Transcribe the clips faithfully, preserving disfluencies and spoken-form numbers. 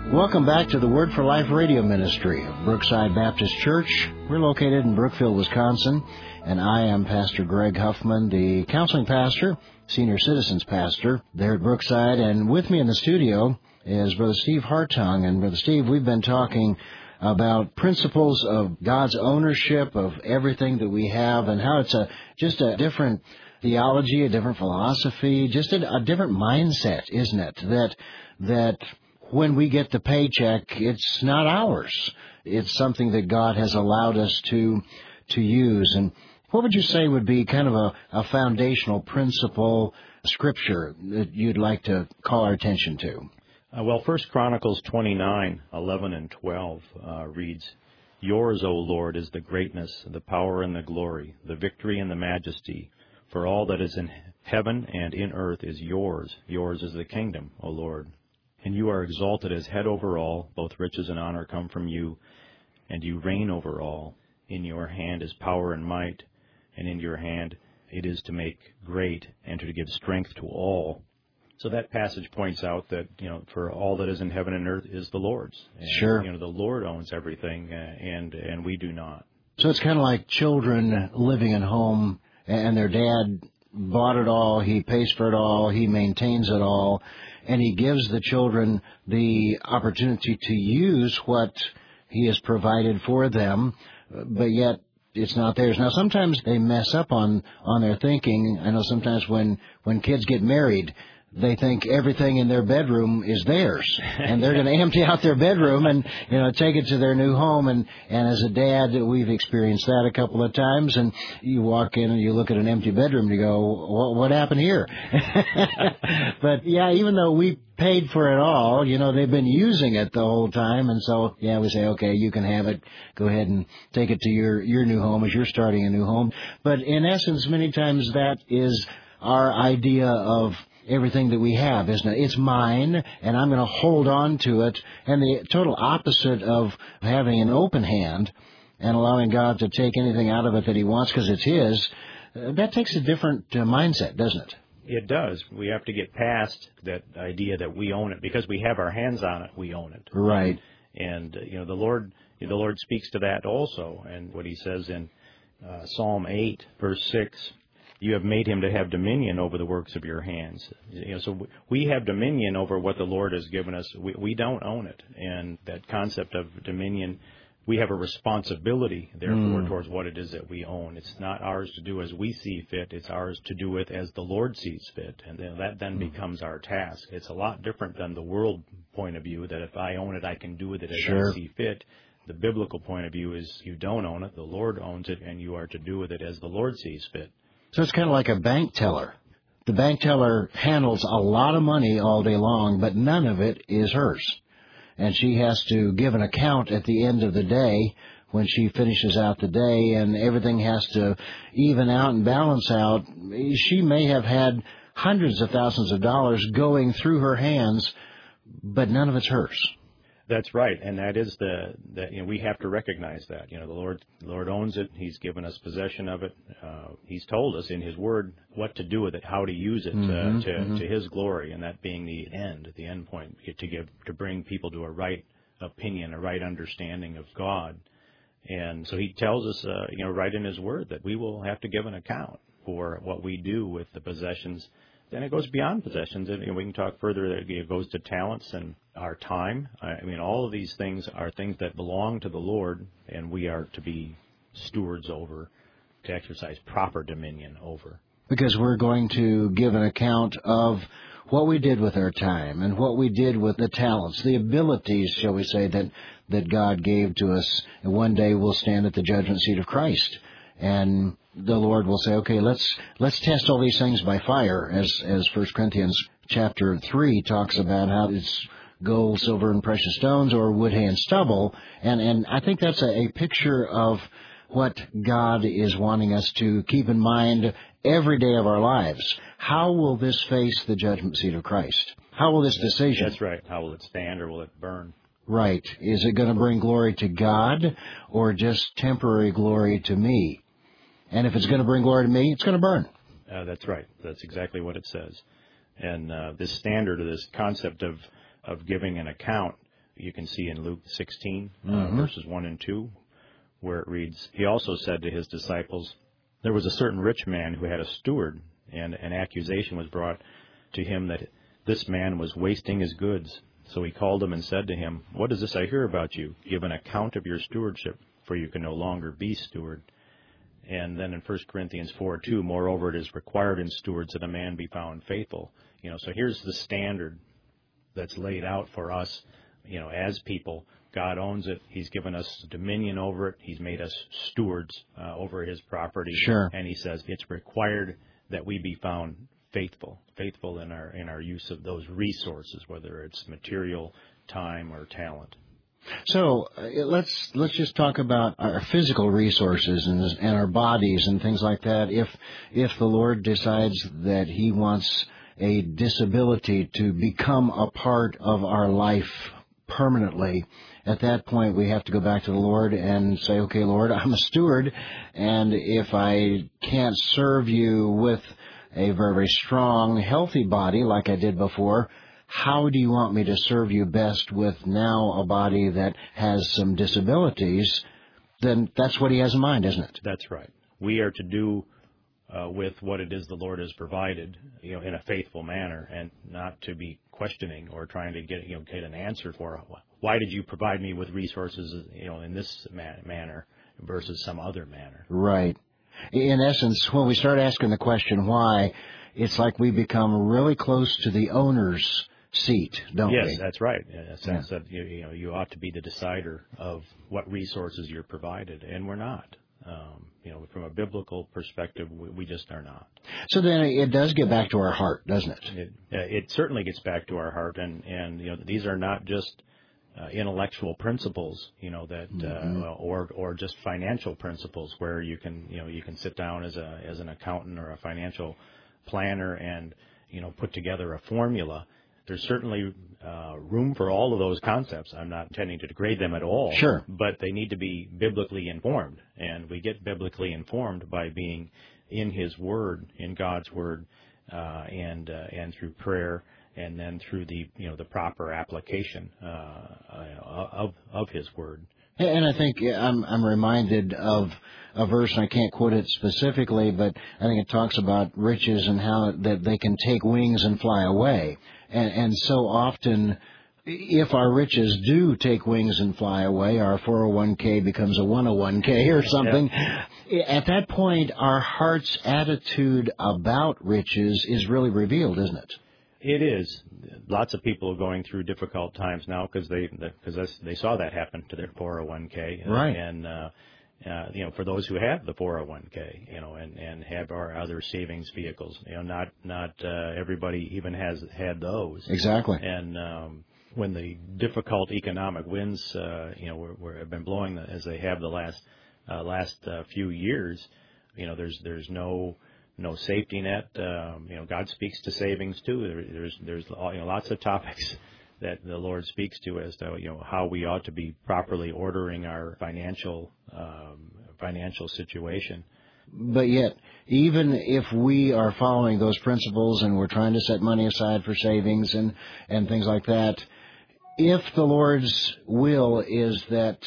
Welcome back to the Word for Life radio ministry of Brookside Baptist Church. We're located in Brookfield, Wisconsin, and I am Pastor Greg Huffman, the counseling pastor, senior citizens pastor there at Brookside. And with me in the studio is Brother Steve Hartung. And Brother Steve, we've been talking about principles of God's ownership of everything that we have and how it's a just a different theology, a different philosophy, just a, a different mindset, isn't it? That that when we get the paycheck, it's not ours. It's something that God has allowed us to to use. And what would you say would be kind of a, a foundational principle, scripture that you'd like to call our attention to? Uh, well, First Chronicles twenty-nine, eleven and twelve uh, reads, "Yours, O Lord, is the greatness, the power and the glory, the victory and the majesty. For all that is in heaven and in earth is yours. Yours is the kingdom, O Lord. And you are exalted as head over all. Both riches and honor come from you, and you reign over all. In your hand is power and might, and in your hand it is to make great and to give strength to all." So that passage points out that, you know, for all that is in heaven and earth is the Lord's. And, sure. You know, the Lord owns everything, uh, and and we do not. So it's kind of like children living at home, and their dad bought it all, he pays for it all, he maintains it all, and he gives the children the opportunity to use what he has provided for them, but yet it's not theirs. Now, sometimes they mess up on, on their thinking. I know sometimes when, when kids get married, they think everything in their bedroom is theirs, and they're going to empty out their bedroom and, you know, take it to their new home. And, and as a dad, we've experienced that a couple of times. And you walk in and you look at an empty bedroom and you go, what, what happened here? But, yeah, even though we paid for it all, you know, they've been using it the whole time. And so, yeah, we say, okay, you can have it. Go ahead and take it to your, your new home as you're starting a new home. But in essence, many times that is our idea of everything that we have, isn't it? It's mine, and I'm going to hold on to it. And the total opposite of having an open hand and allowing God to take anything out of it that he wants because it's his, uh, that takes a different uh, mindset, doesn't it? It does. We have to get past that idea that we own it. Because we have our hands on it, we own it. Right. And, and you know, the Lord the Lord speaks to that also. And what he says in uh, Psalm eight, verse six, "You have made him to have dominion over the works of your hands." You know, so we have dominion over what the Lord has given us. We, we don't own it. And that concept of dominion, we have a responsibility, therefore, mm. towards what it is that we own. It's not ours to do as we see fit. It's ours to do it as the Lord sees fit. And then that then mm. becomes our task. It's a lot different than the world point of view, that if I own it, I can do with it as sure. I see fit. The biblical point of view is you don't own it. The Lord owns it, and you are to do with it as the Lord sees fit. So it's kind of like a bank teller. The bank teller handles a lot of money all day long, but none of it is hers. And she has to give an account at the end of the day when she finishes out the day, and everything has to even out and balance out. She may have had hundreds of thousands of dollars going through her hands, but none of it's hers. That's right, and that is the, the you know, we have to recognize that. You know, the Lord the Lord owns it. He's given us possession of it. Uh, he's told us in His Word what to do with it, how to use it mm-hmm, uh, to, mm-hmm. to His glory, and that being the end, the end point, to give to bring people to a right opinion, a right understanding of God. And so He tells us, uh, you know, right in His Word that we will have to give an account for what we do with the possessions. Then it goes beyond possessions, and we can talk further. It goes to talents and our time. I mean, all of these things are things that belong to the Lord, and we are to be stewards over, to exercise proper dominion over. Because we're going to give an account of what we did with our time and what we did with the talents, the abilities, shall we say, that, that God gave to us. And one day we'll stand at the judgment seat of Christ. And the Lord will say, okay, let's let's test all these things by fire, as as First Corinthians chapter three talks about how it's gold, silver, and precious stones, or wood, hay, and stubble. And and I think that's a, a picture of what God is wanting us to keep in mind every day of our lives. How will this face the judgment seat of Christ? How will this decision? That's right. How will it stand, or will it burn? Right. Is it going to bring glory to God, or just temporary glory to me? And if it's going to bring glory to me, it's going to burn. Uh, that's right. That's exactly what it says. And uh, this standard, or this concept of, of giving an account, you can see in Luke sixteen, uh, Mm-hmm. verses one and two, where it reads, "He also said to his disciples, there was a certain rich man who had a steward, and an accusation was brought to him that this man was wasting his goods. So he called him and said to him, 'What is this I hear about you? Give an account of your stewardship, for you can no longer be steward.' And then in First Corinthians four two, moreover, it is required in stewards that a man be found faithful." You know, so here's the standard that's laid out for us, you know, as people. God owns it. He's given us dominion over it. He's made us stewards uh, over his property. Sure. And he says it's required that we be found faithful, faithful in our in our use of those resources, whether it's material, time, or talent. So uh, let's let's just talk about our physical resources and, and our bodies and things like that. If if the Lord decides that He wants a disability to become a part of our life permanently, at that point we have to go back to the Lord and say, okay, Lord, I'm a steward, and if I can't serve you with a very, very strong, healthy body like I did before, how do you want me to serve you best with now a body that has some disabilities? Then that's what He has in mind, isn't it? That's right. We are to do uh, with what it is the Lord has provided, you know, in a faithful manner, and not to be questioning or trying to get, you know, get an answer for why did you provide me with resources, you know, in this man- manner versus some other manner. Right. In essence, when we start asking the question why, it's like we become really close to the owner's seat, don't yes, we? Yes, that's right. In a sense Yeah. that you, you know you ought to be the decider of what resources you're provided, and we're not. Um, you know, from a biblical perspective, we, we just are not. So then it does get back to our heart, doesn't it? It, uh, it certainly gets back to our heart, and and you know these are not just uh, intellectual principles, you know that, Mm-hmm. uh, or or just financial principles where you can you know you can sit down as a as an accountant or a financial planner and you know put together a formula. There's certainly uh, room for all of those concepts. I'm not intending to degrade them at all. Sure. But they need to be biblically informed. And we get biblically informed by being in His Word, in God's Word, uh, and uh, and through prayer, and then through the you know the proper application uh, of of His Word. And I think I'm, I'm reminded of a verse, and I can't quote it specifically, but I think it talks about riches and how that they can take wings and fly away. And, and so often, if our riches do take wings and fly away, our four oh one k becomes a one oh one k or something. Yeah. At that point, our heart's attitude about riches is really revealed, isn't it? It is. Lots of people are going through difficult times now because they because they saw that happen to their four oh one k. Right. And uh, uh, you know, for those who have the four oh one k, you know, and, and have our other savings vehicles, you know, not not uh, everybody even has had those. Exactly. And um, when the difficult economic winds, uh, you know, were, were, have been blowing as they have the last uh, last uh, few years, you know, there's there's no no safety net. Um, you know, God speaks to savings too. There, there's there's you know lots of topics that the Lord speaks to as to you know how we ought to be properly ordering our financial um, financial situation. But yet, even if we are following those principles and we're trying to set money aside for savings and, and things like that, if the Lord's will is that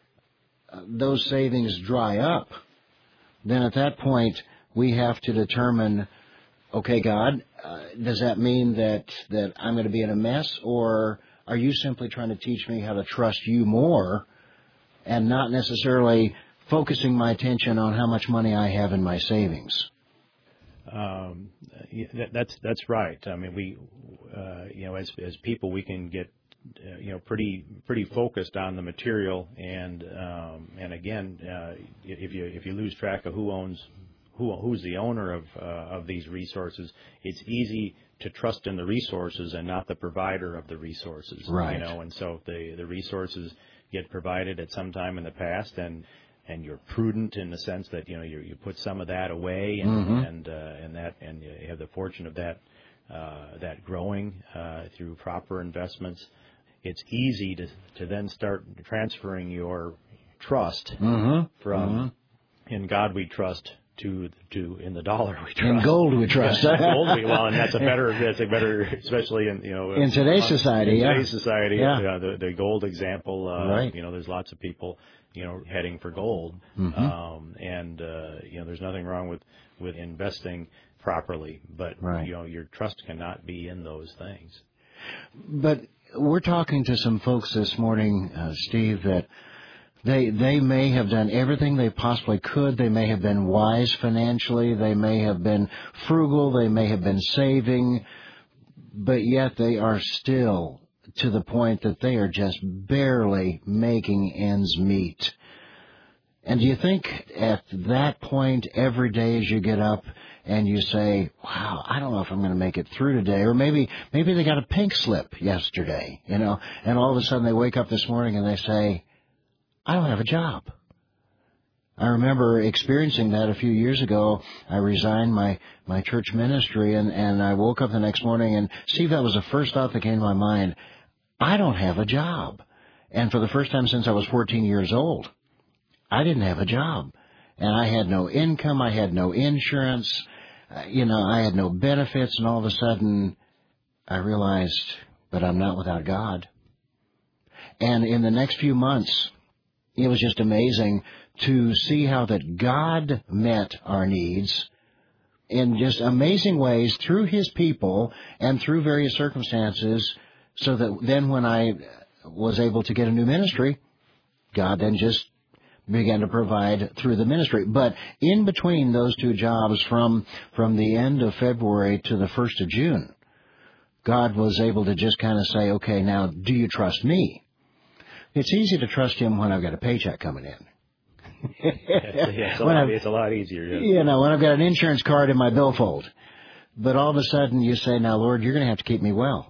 those savings dry up, then at that point we have to determine, okay, God, uh, does that mean that, that I'm going to be in a mess, or are you simply trying to teach me how to trust you more and not necessarily focusing my attention on how much money I have in my savings? Um, that's that's right. I mean, we, uh, you know, as as people, we can get, uh, you know, pretty pretty focused on the material, and um, and again, uh, if you if you lose track of who owns who who's the owner of uh, of these resources, it's easy to trust in the resources and not the provider of the resources. Right. You know, and so if the the resources get provided at some time in the past, and and you're prudent in the sense that you know you you put some of that away, and Mm-hmm. and uh, and that and you have the fortune of that uh, that growing uh, through proper investments. It's easy to to then start transferring your trust Mm-hmm. from Mm-hmm. in God we trust to to in the dollar we trust. In gold we trust. Yeah, gold, well, and that's a better that's a better, especially in you know in today's uh, society. In yeah. today's society, yeah. uh, the the gold example. Uh, right. You know, there's lots of people you know heading for gold, mm-hmm. um, and uh, you know, there's nothing wrong with with investing properly, but right. you know, your trust cannot be in those things. But we're talking to some folks this morning, uh, Steve, that They they may have done everything they possibly could. They may have been wise financially. They may have been frugal. They may have been saving. But yet they are still to the point that they are just barely making ends meet. And do you think at that point every day as you get up and you say, wow, I don't know if I'm going to make it through today, or maybe maybe they got a pink slip yesterday, you know, and all of a sudden they wake up this morning and they say, I don't have a job. I remember experiencing that a few years ago. I resigned my, my church ministry, and, and I woke up the next morning, and Steve, that was the first thought that came to my mind. I don't have a job. And for the first time since I was fourteen years old, I didn't have a job. And I had no income. I had no insurance. Uh, you know, I had no benefits. And all of a sudden, I realized, but I'm not without God. And in the next few months, it was just amazing to see how that God met our needs in just amazing ways through His people and through various circumstances, so that then when I was able to get a new ministry, God then just began to provide through the ministry. But in between those two jobs, from from the end of February to the first of June, God was able to just kind of say, okay, now do you trust me? It's easy to trust Him when I've got a paycheck coming in. yeah, it's, a lot, it's a lot easier. Yeah. You know, when I've got an insurance card in my billfold. But all of a sudden you say, now, Lord, you're going to have to keep me well,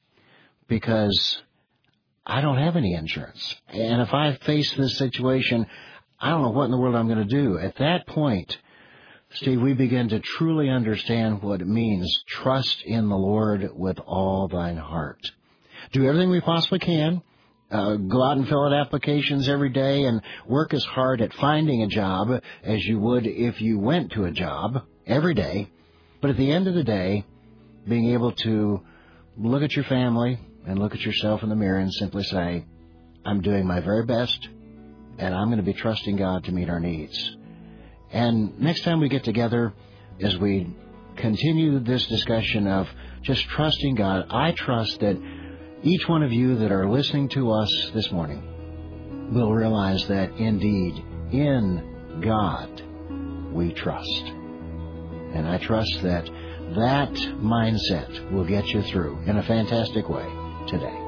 because I don't have any insurance. And if I face this situation, I don't know what in the world I'm going to do. At that point, Steve, we begin to truly understand what it means. Trust in the Lord with all thine heart. Do everything we possibly can. Uh, go out and fill out applications every day and work as hard at finding a job as you would if you went to a job every day. But at the end of the day, being able to look at your family and look at yourself in the mirror and simply say, I'm doing my very best, and I'm going to be trusting God to meet our needs. And next time we get together, as we continue this discussion of just trusting God, I trust that each one of you that are listening to us this morning will realize that indeed, in God, we trust. And I trust that that mindset will get you through in a fantastic way today.